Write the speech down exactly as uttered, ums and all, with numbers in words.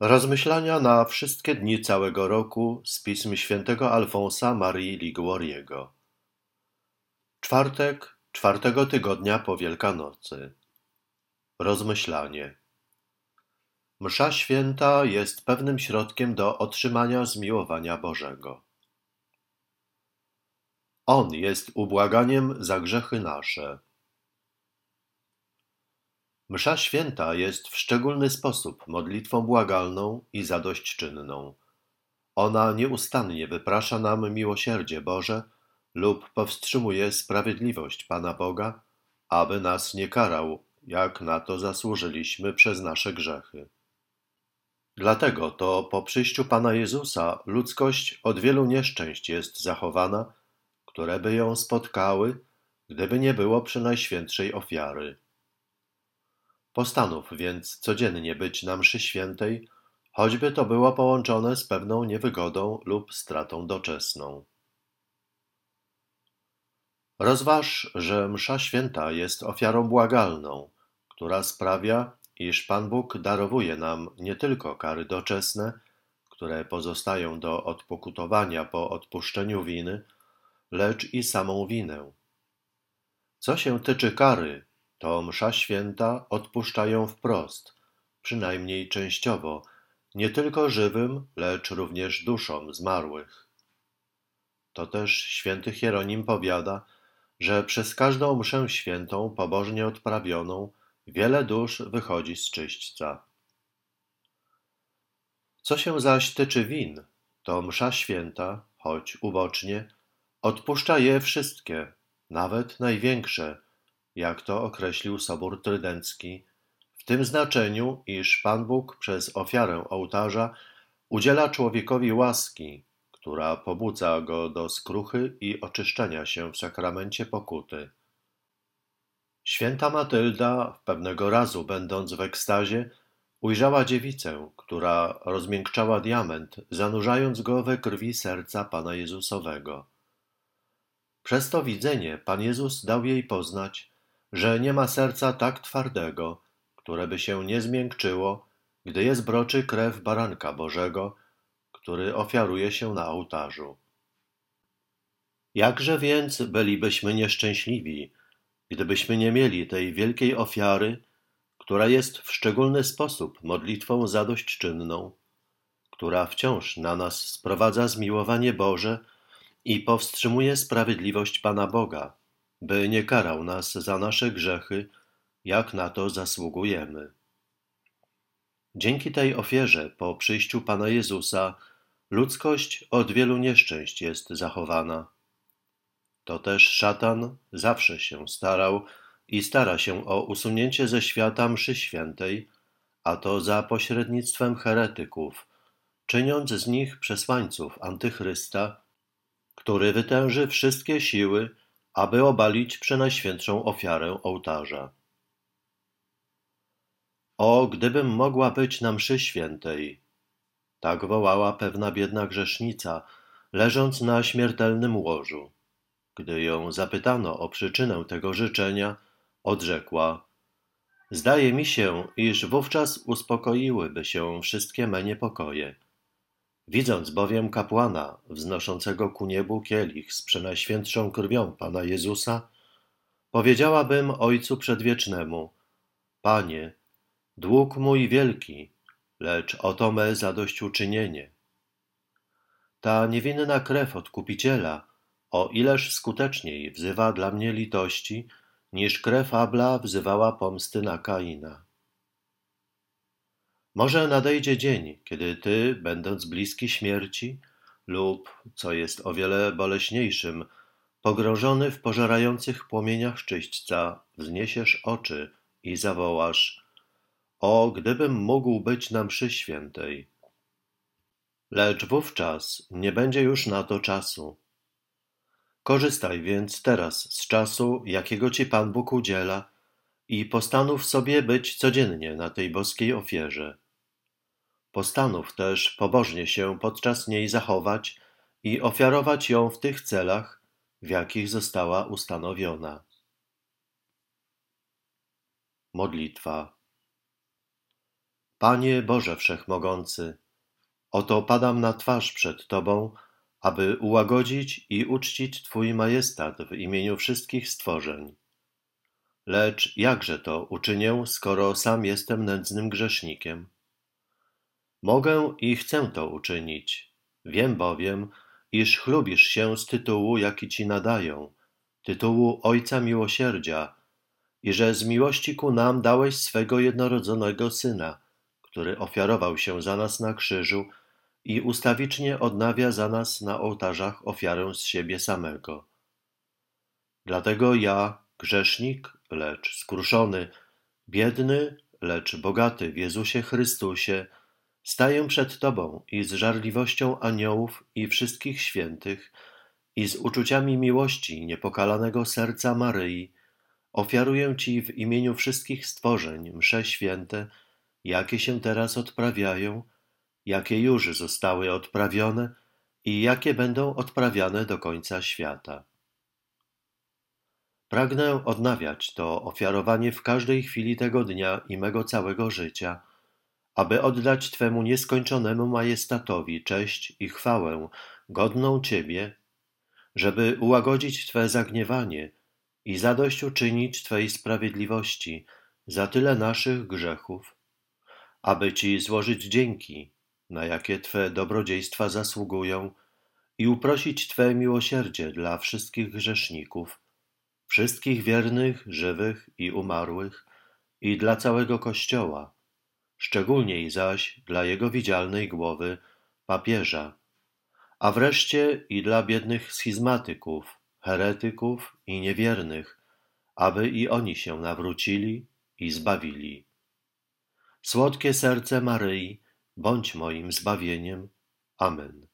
Rozmyślania na wszystkie dni całego roku z pism świętego Alfonsa Marii Liguoriego. Czwartek, czwartego tygodnia po Wielkanocy. Rozmyślanie. Msza święta jest pewnym środkiem do otrzymania zmiłowania Bożego. On jest ubłaganiem za grzechy nasze. Msza święta jest w szczególny sposób modlitwą błagalną i zadośćczynną. Ona nieustannie wyprasza nam miłosierdzie Boże lub powstrzymuje sprawiedliwość Pana Boga, aby nas nie karał, jak na to zasłużyliśmy przez nasze grzechy. Dlatego to po przyjściu Pana Jezusa ludzkość od wielu nieszczęść jest zachowana, które by ją spotkały, gdyby nie było przynajświętszej ofiary. Postanów więc codziennie być na mszy świętej, choćby to było połączone z pewną niewygodą lub stratą doczesną. Rozważ, że msza święta jest ofiarą błagalną, która sprawia, iż Pan Bóg darowuje nam nie tylko kary doczesne, które pozostają do odpokutowania po odpuszczeniu winy, lecz i samą winę. Co się tyczy kary, to msza święta odpuszcza ją wprost, przynajmniej częściowo, nie tylko żywym, lecz również duszom zmarłych. To też święty Hieronim powiada, że przez każdą mszę świętą pobożnie odprawioną wiele dusz wychodzi z czyśćca. Co się zaś tyczy win, to msza święta, choć ubocznie, odpuszcza je wszystkie, nawet największe, jak to określił Sobór Trydencki, w tym znaczeniu, iż Pan Bóg przez ofiarę ołtarza udziela człowiekowi łaski, która pobudza go do skruchy i oczyszczenia się w sakramencie pokuty. Święta Matylda, pewnego razu będąc w ekstazie, ujrzała dziewicę, która rozmiękczała diament, zanurzając go we krwi serca Pana Jezusowego. Przez to widzenie Pan Jezus dał jej poznać, że nie ma serca tak twardego, które by się nie zmiękczyło, gdy je zbroczy krew Baranka Bożego, który ofiaruje się na ołtarzu. Jakże więc bylibyśmy nieszczęśliwi, gdybyśmy nie mieli tej wielkiej ofiary, która jest w szczególny sposób modlitwą zadośćczynną, która wciąż na nas sprowadza zmiłowanie Boże i powstrzymuje sprawiedliwość Pana Boga, by nie karał nas za nasze grzechy, jak na to zasługujemy. Dzięki tej ofierze po przyjściu Pana Jezusa ludzkość od wielu nieszczęść jest zachowana. To też szatan zawsze się starał i stara się o usunięcie ze świata mszy świętej, a to za pośrednictwem heretyków, czyniąc z nich przesłańców Antychrysta, który wytęży wszystkie siły, aby obalić przenajświętszą ofiarę ołtarza. O, gdybym mogła być na mszy świętej! Tak wołała pewna biedna grzesznica, leżąc na śmiertelnym łożu. Gdy ją zapytano o przyczynę tego życzenia, odrzekła: zdaje mi się, iż wówczas uspokoiłyby się wszystkie me niepokoje. Widząc bowiem kapłana wznoszącego ku niebu kielich z przenajświętszą krwią Pana Jezusa, powiedziałabym Ojcu Przedwiecznemu: Panie, dług mój wielki, lecz oto me zadośćuczynienie. Ta niewinna krew Odkupiciela o ileż skuteczniej wzywa dla mnie litości, niż krew Abla wzywała pomsty na Kaina. Może nadejdzie dzień, kiedy Ty, będąc bliski śmierci, lub, co jest o wiele boleśniejszym, pogrążony w pożerających płomieniach czyśćca, wzniesiesz oczy i zawołasz: o, gdybym mógł być na mszy świętej! Lecz wówczas nie będzie już na to czasu. Korzystaj więc teraz z czasu, jakiego Ci Pan Bóg udziela, i postanów sobie być codziennie na tej boskiej ofierze. Postanów też pobożnie się podczas niej zachować i ofiarować ją w tych celach, w jakich została ustanowiona. Modlitwa. Panie Boże Wszechmogący, oto padam na twarz przed Tobą, aby ułagodzić i uczcić Twój majestat w imieniu wszystkich stworzeń. Lecz jakże to uczynię, skoro sam jestem nędznym grzesznikiem? Mogę i chcę to uczynić. Wiem bowiem, iż chlubisz się z tytułu, jaki Ci nadają, tytułu Ojca Miłosierdzia, i że z miłości ku nam dałeś swego jednorodzonego Syna, który ofiarował się za nas na krzyżu i ustawicznie odnawia za nas na ołtarzach ofiarę z siebie samego. Dlatego ja, grzesznik, lecz skruszony, biedny, lecz bogaty w Jezusie Chrystusie, staję przed Tobą i z żarliwością aniołów i wszystkich świętych i z uczuciami miłości niepokalanego serca Maryi ofiaruję Ci w imieniu wszystkich stworzeń msze święte, jakie się teraz odprawiają, jakie już zostały odprawione i jakie będą odprawiane do końca świata. Pragnę odnawiać to ofiarowanie w każdej chwili tego dnia i mego całego życia, aby oddać Twemu nieskończonemu majestatowi cześć i chwałę godną Ciebie, żeby ułagodzić Twe zagniewanie i zadośćuczynić Twej sprawiedliwości za tyle naszych grzechów, aby Ci złożyć dzięki, na jakie Twe dobrodziejstwa zasługują, i uprosić Twe miłosierdzie dla wszystkich grzeszników, wszystkich wiernych, żywych i umarłych, i dla całego Kościoła, szczególniej zaś dla jego widzialnej głowy, papieża, a wreszcie i dla biednych schizmatyków, heretyków i niewiernych, aby i oni się nawrócili i zbawili. Słodkie serce Maryi, bądź moim zbawieniem. Amen.